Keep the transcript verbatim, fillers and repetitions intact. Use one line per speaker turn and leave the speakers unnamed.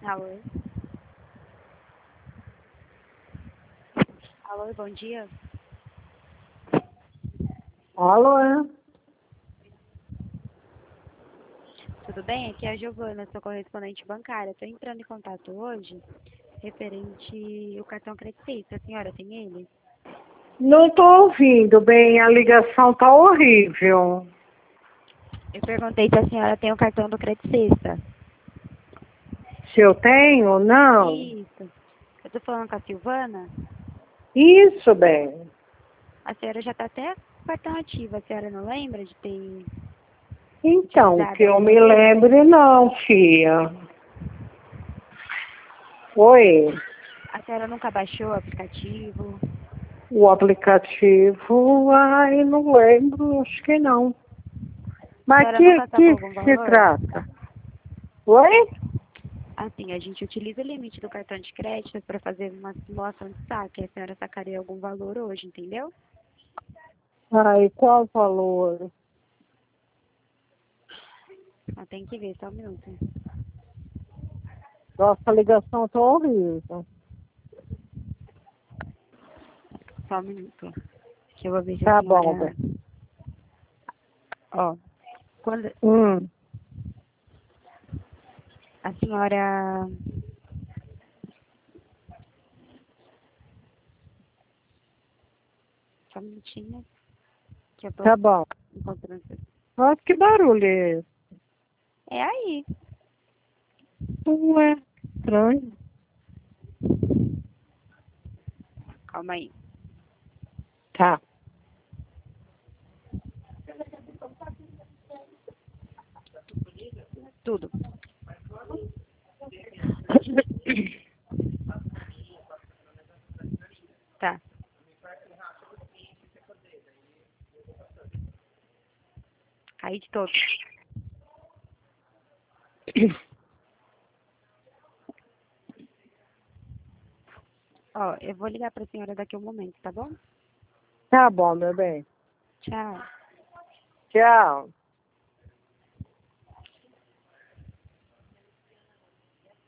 Alô? Alô, bom dia.
Alô?
Tudo bem? Aqui é a Giovana, sou correspondente bancária. Estou entrando em contato hoje referente ao cartão creditista. A senhora tem ele?
Não estou ouvindo bem, a ligação está horrível.
Eu perguntei se a senhora tem o cartão do creditista.
Se eu tenho, não.
Isso. Eu estou falando com a Silvana.
Isso, bem.
A senhora já está até com o cartão ativo. A senhora não lembra de ter
Então,
utilizado
que eu
alguma
me
vez?
lembre, não, filha. Oi,
A senhora nunca baixou o aplicativo?
o aplicativo, ai, não lembro, acho que não.
A
Mas
senhora
que
nunca
que
sacou algum
se
valor?
trata? Oi?
Assim, a gente utiliza o limite do cartão de crédito para fazer uma simulação de saque. A senhora sacaria algum valor hoje, entendeu?
Ai, qual valor?
Ah, tem que ver, só um minuto.
Nossa, a ligação está horrível.
Só um minuto. Que eu vou ver se a
Tá bom,
senhora...
bem.
Ó, quando
Hum,
a senhora... Só um minutinho, que eu tô
tá bom.
encontrando...
Nossa, que barulho é esse?
É aí.
Ué, estranho.
Calma aí.
Tá.
Tudo. Tá. Aí de todos. Ó, eu vou ligar pra senhora daqui a um momento, tá bom?
Tá bom, meu bem.
Tchau.
Tchau.